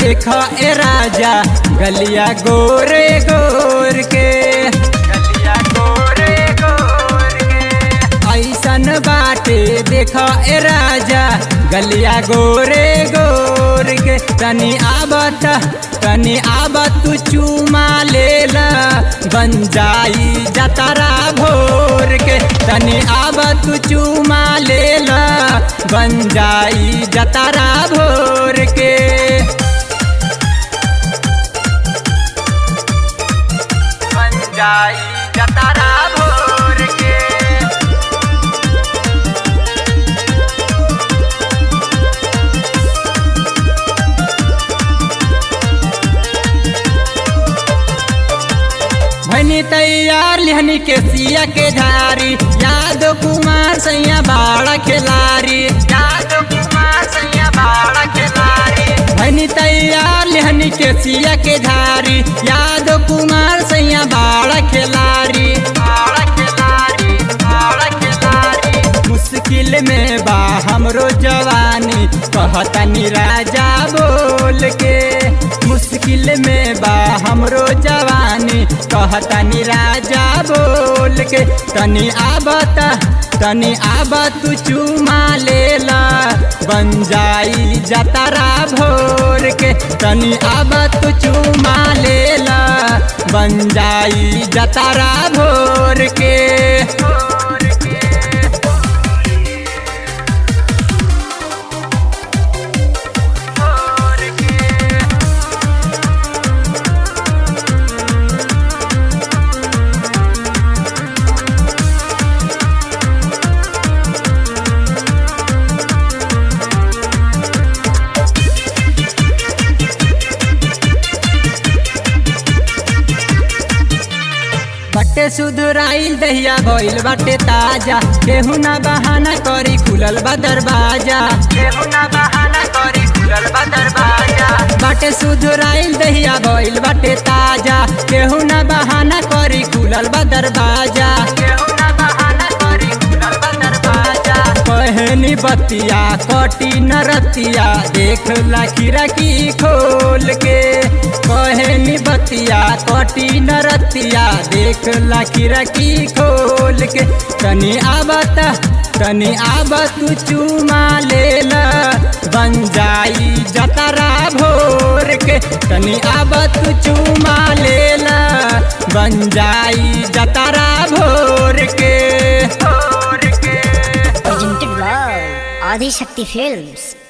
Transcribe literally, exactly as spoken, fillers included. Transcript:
देखा ए राजा गलिया गोरे गोर के, गलिया गोरे गोर के। ऐसन बाटे देखा ए राजा गलिया गोरे गोर के। तनी आबत तनी आबत तू चूमा लेला बन जाई जतरा भोर के। तनी आबत तू चूमा लेला बन जाई जतरा भोर के। बन जाई जतरा भोर के। भनी तैयार लिहनी के सिया के धारी, यादव कुमार सैया बाड़ा खिलारी, यादव कुमार सैया बाड़ा खिलारी। भनी तैयार लिहनी के सिया के धारी, यादव कुमार सैया बाड़ा खिलारी, बाड़ा खिलारी, बाड़ा खिलारी। मुश्किल में बा हमरो जवानी कहतनी राजा बोल के। मुश्किल में बा हमरो जवानी कहतनी राजा बोल के। तनी आबत तनी आबत तू चूमा लेला बन जाई जतरा भोर के। तनी आबत तू चूमा लेला बन जाई जतरा भोर के। बटे सुधराइल दहिया भइल बाटे ताजा, केहू ना बहाना करी खुलल बा दरवाजा, केहू ना बहाना करी खुलल बा दरवाजा। बटे सुधराइल दहिया भइल बाटे ताजा, केहू ना बहाना करी खुलल बा दरवाजा, केहू ना बहाना करी खुलल बा दरवाजा। कहनी बतिया कटी न रतिया देख ला खिड़की खोल के। कहनी बतिया कटी न रतिया देख ला खिड़की खोल के। तनी आबत तनी आबत तू चूमा लेला बन जाई जतरा भोर के। तनी आबत तू चूमा लेला बन जाई जतरा भोर के। Presented by Adi Shakti Films.